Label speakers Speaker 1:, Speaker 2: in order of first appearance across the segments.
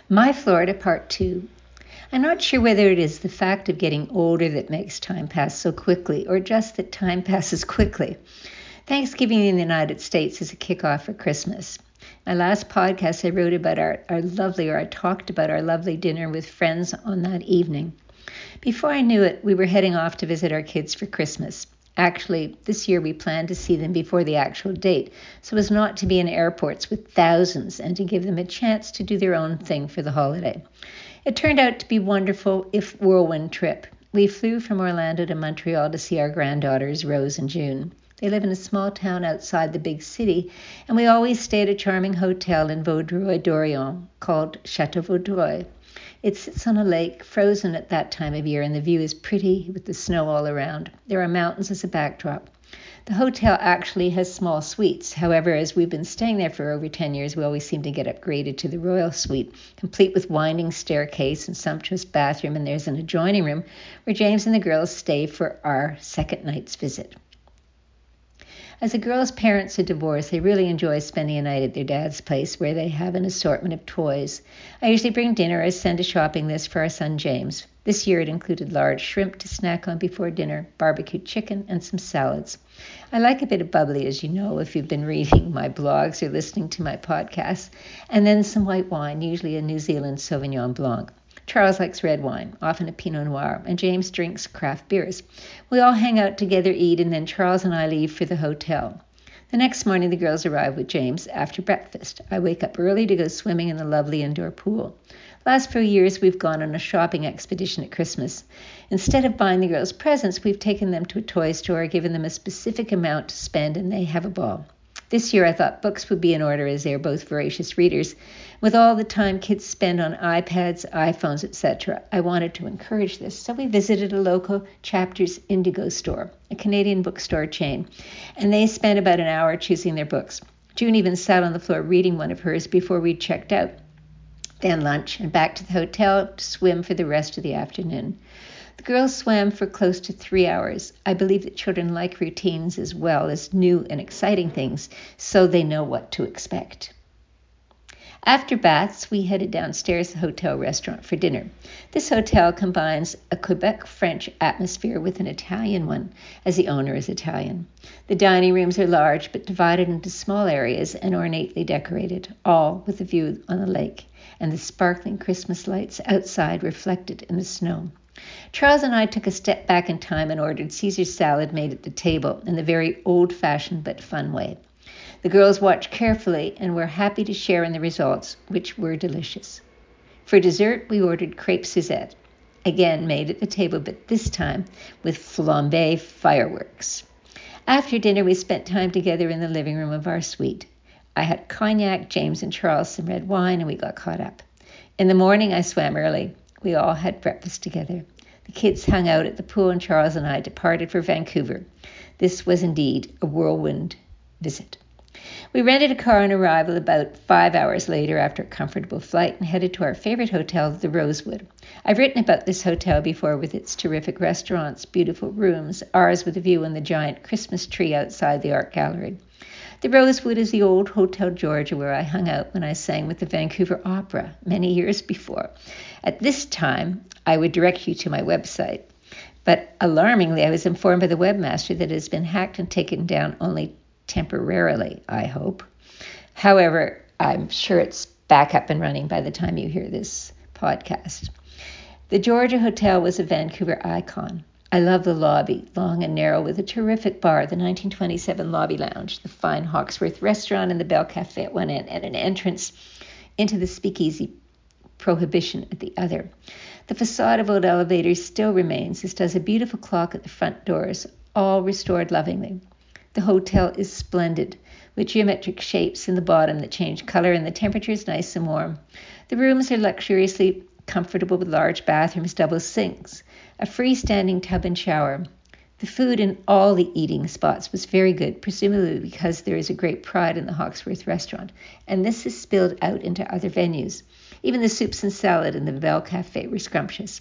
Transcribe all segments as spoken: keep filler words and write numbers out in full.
Speaker 1: My Florida Part two. I'm not sure whether it is the fact of getting older that makes time pass so quickly or just that time passes quickly. Thanksgiving in the United States is a kickoff for Christmas. My last podcast, I wrote about our, our lovely, or I talked about our lovely dinner with friends on that evening. Before I knew it, we were heading off to visit our kids for Christmas. Actually, this year we planned to see them before the actual date, so as not to be in airports with thousands and to give them a chance to do their own thing for the holiday. It turned out to be a wonderful, if whirlwind, trip. We flew from Orlando to Montreal to see our granddaughters, Rose and June. They live in a small town outside the big city, and we always stay at a charming hotel in Vaudreuil-Dorion called Chateau Vaudreuil. It sits on a lake, frozen at that time of year, and the view is pretty with the snow all around. There are mountains as a backdrop. The hotel actually has small suites. However, as we've been staying there for over ten years, we always seem to get upgraded to the royal suite, complete with winding staircase and sumptuous bathroom, and there's an adjoining room where James and the girls stay for our second night's visit. As the girls' parents are divorced, they really enjoy spending a night at their dad's place where they have an assortment of toys. I usually bring dinner or send a shopping list for our son James. This year it included large shrimp to snack on before dinner, barbecued chicken, and some salads. I like a bit of bubbly, as you know, if you've been reading my blogs or listening to my podcasts, and then some white wine, usually a New Zealand Sauvignon Blanc. Charles likes red wine, often a Pinot Noir, and James drinks craft beers. We all hang out together, eat, and then Charles and I leave for the hotel. The next morning, the girls arrive with James after breakfast. I wake up early to go swimming in the lovely indoor pool. Last few years, we've gone on a shopping expedition at Christmas. Instead of buying the girls presents, we've taken them to a toy store, given them a specific amount to spend, and they have a ball. This year, I thought books would be in order as they are both voracious readers. With all the time kids spend on iPads, iPhones, et cetera, I wanted to encourage this, so we visited a local Chapters Indigo store, a Canadian bookstore chain, and they spent about an hour choosing their books. June even sat on the floor reading one of hers before we checked out. Then lunch, and back to the hotel to swim for the rest of the afternoon. The girls swam for close to three hours. I believe that children like routines as well as new and exciting things, so they know what to expect. After baths, we headed downstairs to the hotel restaurant for dinner. This hotel combines a Quebec French atmosphere with an Italian one, as the owner is Italian. The dining rooms are large, but divided into small areas and ornately decorated, all with a view on the lake and the sparkling Christmas lights outside reflected in the snow. Charles and I took a step back in time and ordered Caesar salad made at the table in the very old-fashioned but fun way. The girls watched carefully and were happy to share in the results, which were delicious. For dessert, we ordered crepe Suzette, again made at the table, but this time with flambé fireworks. After dinner, we spent time together in the living room of our suite. I had cognac, James and Charles some red wine, and we got caught up. In the morning, I swam early. We all had breakfast together. The kids hung out at the pool, and Charles and I departed for Vancouver. This was indeed a whirlwind visit. We rented a car on arrival about five hours later after a comfortable flight and headed to our favorite hotel, the Rosewood. I've written about this hotel before with its terrific restaurants, beautiful rooms, ours with a view on the giant Christmas tree outside the art gallery. The Rosewood is the old Hotel Georgia where I hung out when I sang with the Vancouver Opera many years before. At this time, I would direct you to my website. But alarmingly, I was informed by the webmaster that it has been hacked and taken down only temporarily, I hope. However, I'm sure it's back up and running by the time you hear this podcast. The Georgia Hotel was a Vancouver icon. I love the lobby, long and narrow, with a terrific bar, the nineteen twenty-seven Lobby Lounge, the fine Hawksworth restaurant, and the Bell Cafe at one end, and an entrance into the Speakeasy Prohibition at the other. The facade of old elevators still remains, as does a beautiful clock at the front doors, all restored lovingly. The hotel is splendid, with geometric shapes in the bottom that change color, and the temperature is nice and warm. The rooms are luxuriously comfortable with large bathrooms, double sinks, a freestanding tub and shower. The food in all the eating spots was very good, presumably because there is a great pride in the Hawksworth restaurant, and this is spilled out into other venues. Even the soups and salad in the Bell Cafe were scrumptious.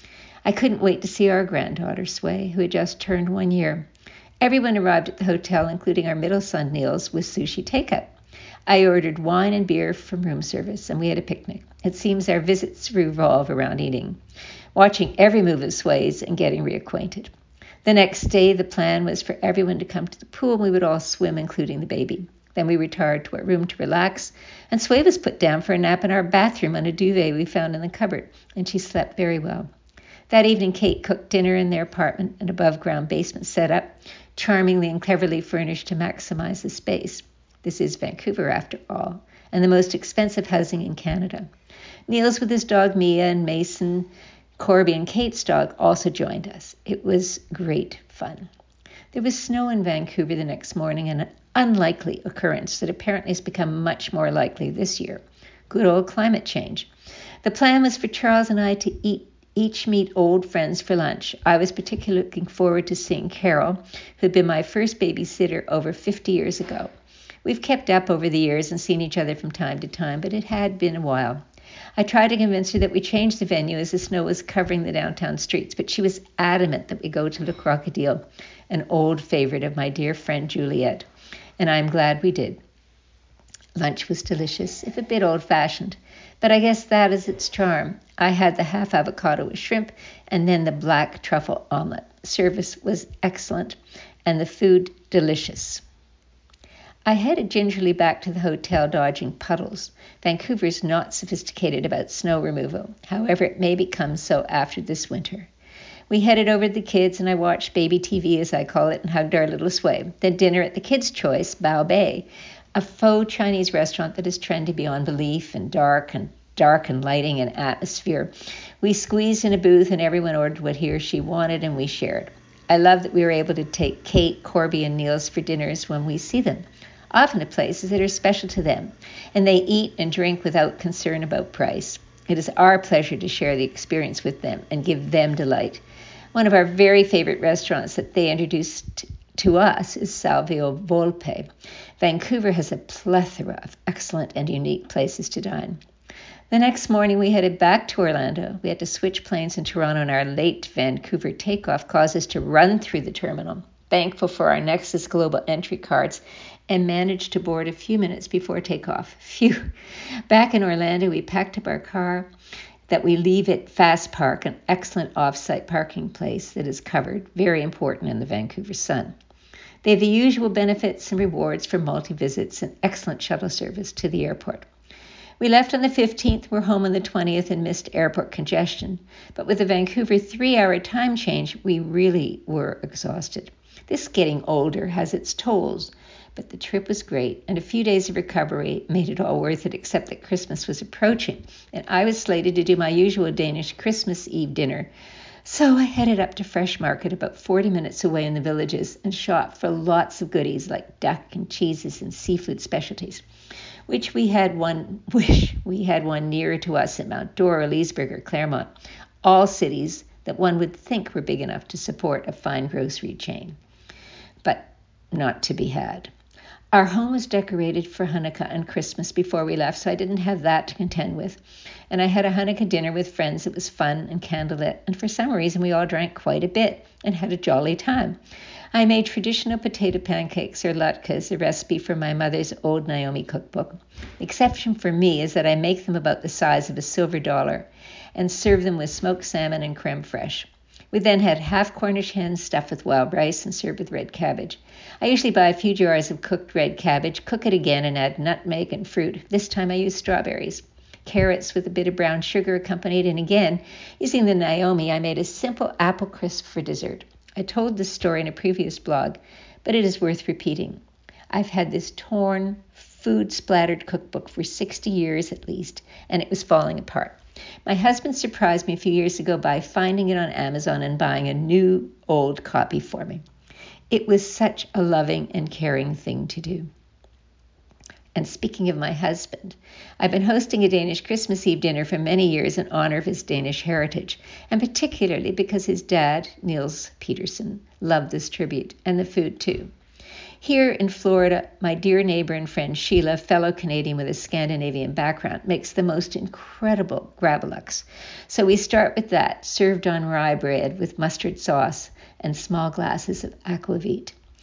Speaker 1: I couldn't wait to see our granddaughter, Sway, who had just turned one year. Everyone arrived at the hotel, including our middle son, Niels, with sushi takeout. I ordered wine and beer from room service, and we had a picnic. It seems our visits revolve around eating, watching every move of Sway's, and getting reacquainted. The next day, the plan was for everyone to come to the pool, and we would all swim, including the baby. Then we retired to our room to relax, and Sway was put down for a nap in our bathroom on a duvet we found in the cupboard, and she slept very well. That evening, Kate cooked dinner in their apartment, an above-ground basement set up, charmingly and cleverly furnished to maximize the space. This is Vancouver, after all, and the most expensive housing in Canada. Niels with his dog Mia and Mason, Corby, and Kate's dog also joined us. It was great fun. There was snow in Vancouver the next morning, an unlikely occurrence that apparently has become much more likely this year. Good old climate change. The plan was for Charles and I to eat each meet old friends for lunch. I was particularly looking forward to seeing Carol, who had been my first babysitter over fifty years ago. We've kept up over the years and seen each other from time to time, but it had been a while. I tried to convince her that we change the venue as the snow was covering the downtown streets, but she was adamant that we go to Le Crocodile, an old favorite of my dear friend Juliet, and I'm glad we did. Lunch was delicious, if a bit old-fashioned, but I guess that is its charm. I had the half avocado with shrimp and then the black truffle omelet. Service was excellent and the food delicious. I headed gingerly back to the hotel, dodging puddles. Vancouver's not sophisticated about snow removal. However, it may become so after this winter. We headed over to the kids, and I watched baby T V, as I call it, and hugged our little Sway. Then dinner at the Kids' Choice, Bao Bei, a faux Chinese restaurant that is trendy beyond belief and dark and dark and lighting and atmosphere. We squeezed in a booth, and everyone ordered what he or she wanted, and we shared. I love that we were able to take Kate, Corby, and Niels for dinners when we see them, often to places that are special to them, and they eat and drink without concern about price. It is our pleasure to share the experience with them and give them delight. One of our very favorite restaurants that they introduced to us is Salvio Volpe. Vancouver has a plethora of excellent and unique places to dine. The next morning, we headed back to Orlando. We had to switch planes in Toronto, and our late Vancouver takeoff caused us to run through the terminal, thankful for our Nexus Global entry cards, and managed to board a few minutes before takeoff. Phew. Back in Orlando, we packed up our car that we leave at Fast Park, an excellent off-site parking place that is covered, very important in the Vancouver sun. They have the usual benefits and rewards for multi-visits and excellent shuttle service to the airport. We left on the fifteenth, we're home on the twentieth, and missed airport congestion. But with the Vancouver three-hour time change, we really were exhausted. This getting older has its tolls, but the trip was great, and a few days of recovery made it all worth it, except that Christmas was approaching, and I was slated to do my usual Danish Christmas Eve dinner. So I headed up to Fresh Market, about forty minutes away in the Villages, and shopped for lots of goodies like duck and cheeses and seafood specialties, which we had one wish we had one nearer to us at Mount Dora, Leesburg, or Claremont, all cities that one would think were big enough to support a fine grocery chain, but not to be had. Our home was decorated for Hanukkah and Christmas before we left, so I didn't have that to contend with. And I had a Hanukkah dinner with friends that was fun and candlelit, and for some reason we all drank quite a bit and had a jolly time. I made traditional potato pancakes, or latkes, a recipe from my mother's old Naomi cookbook. The exception for me is that I make them about the size of a silver dollar and serve them with smoked salmon and creme fraiche. We then had half Cornish hens stuffed with wild rice and served with red cabbage. I usually buy a few jars of cooked red cabbage, cook it again, and add nutmeg and fruit. This time I used strawberries. Carrots with a bit of brown sugar accompanied, and again, using the Naomi, I made a simple apple crisp for dessert. I told this story in a previous blog, but it is worth repeating. I've had this torn, food-splattered cookbook for sixty years at least, and it was falling apart. My husband surprised me a few years ago by finding it on Amazon and buying a new old copy for me. It was such a loving and caring thing to do. And speaking of my husband, I've been hosting a Danish Christmas Eve dinner for many years in honor of his Danish heritage, and particularly because his dad, Niels Peterson, loved this tribute, and the food too. Here in Florida, my dear neighbor and friend Sheila, fellow Canadian with a Scandinavian background, makes the most incredible gravelux. So we start with that, served on rye bread with mustard sauce and small glasses of aquavit.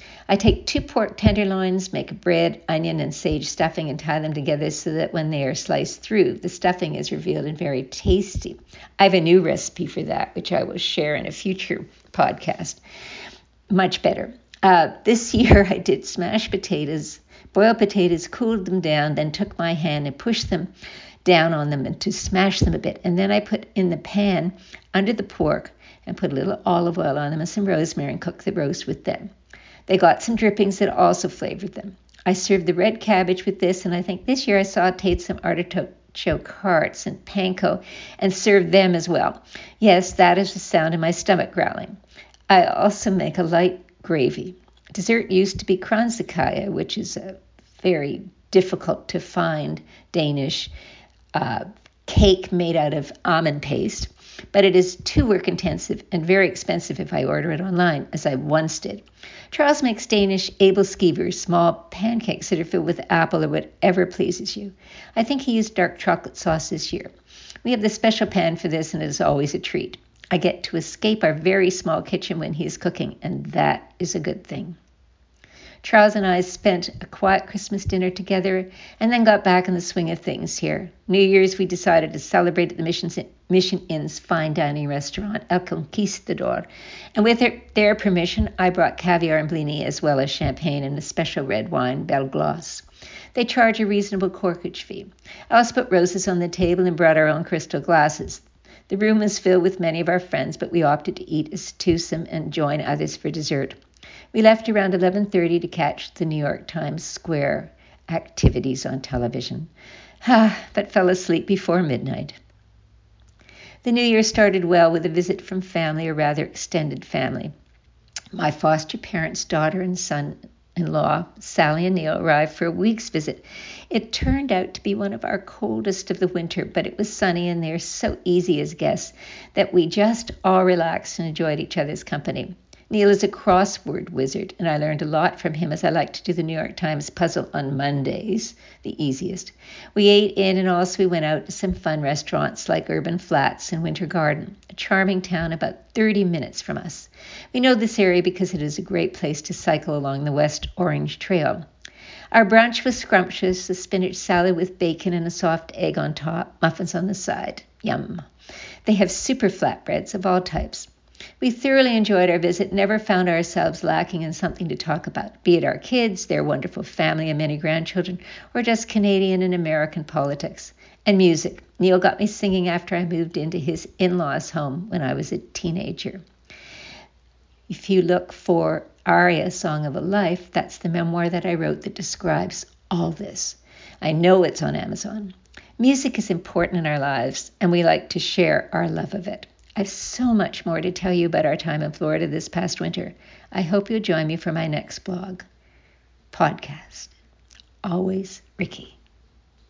Speaker 1: I take two pork tenderloins, make a bread, onion, and sage stuffing, and tie them together so that when they are sliced through, the stuffing is revealed and very tasty. I have a new recipe for that, which I will share in a future podcast. Much better. Uh, this year I did smashed potatoes, boiled potatoes, cooled them down, then took my hand and pushed them down on them and to smash them a bit. And then I put in the pan under the pork and put a little olive oil on them and some rosemary and cooked the roast with them. They got some drippings that also flavored them. I served the red cabbage with this, and I think this year I sauteed some artichoke hearts and panko and served them as well. Yes, that is the sound of my stomach growling. I also make a light gravy. Dessert used to be kransekage, which is a very difficult to find Danish uh, cake made out of almond paste, but it is too work intensive and very expensive if I order it online, as I once did. Charles makes Danish æbelskiver, small pancakes that are filled with apple or whatever pleases you. I think he used dark chocolate sauce this year. We have the special pan for this, and it is always a treat. I get to escape our very small kitchen when he is cooking, and that is a good thing. Charles and I spent a quiet Christmas dinner together and then got back in the swing of things here. New Year's, we decided to celebrate at the Mission, Mission Inn's fine dining restaurant, El Conquistador. And with their, their permission, I brought caviar and blini as well as champagne and a special red wine, Belglas. They charge a reasonable corkage fee. I also put roses on the table and brought our own crystal glasses. The room was filled with many of our friends, but we opted to eat as twosome and join others for dessert. We left around eleven thirty to catch the New York Times Square activities on television, ah, but fell asleep before midnight. The new year started well with a visit from family, or rather extended family. My foster parents' daughter and son-in-law, Sally and Neil, arrived for a week's visit. It turned out to be one of our coldest of the winter, but it was sunny and they're so easy as guests that we just all relaxed and enjoyed each other's company. Neil is a crossword wizard, and I learned a lot from him as I like to do the New York Times puzzle on Mondays, the easiest. We ate in, and also we went out to some fun restaurants like Urban Flats and Winter Garden, a charming town about thirty minutes from us. We know this area because it is a great place to cycle along the West Orange Trail. Our brunch was scrumptious, a spinach salad with bacon and a soft egg on top, muffins on the side. Yum. They have super flatbreads of all types. We thoroughly enjoyed our visit, never found ourselves lacking in something to talk about, be it our kids, their wonderful family and many grandchildren, or just Canadian and American politics. And music. Neil got me singing after I moved into his in-laws' home when I was a teenager. If you look for Aria, Song of a Life, that's the memoir that I wrote that describes all this. I know it's on Amazon. Music is important in our lives, and we like to share our love of it. I have so much more to tell you about our time in Florida this past winter. I hope you'll join me for my next blog podcast. Always Ricky.